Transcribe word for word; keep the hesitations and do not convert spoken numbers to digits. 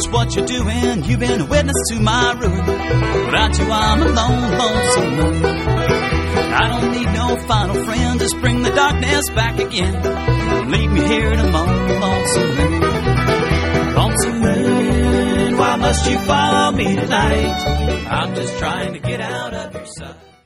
just what you're doing. You've been a witness to my ruin. Without you I'm alone, lonesome moon. I don't need no final friend. Just bring the darkness back again. Leave me here to moan, lonesome moon. Lonesome moon, why must you follow me tonight? I'm just trying to get out of your sight.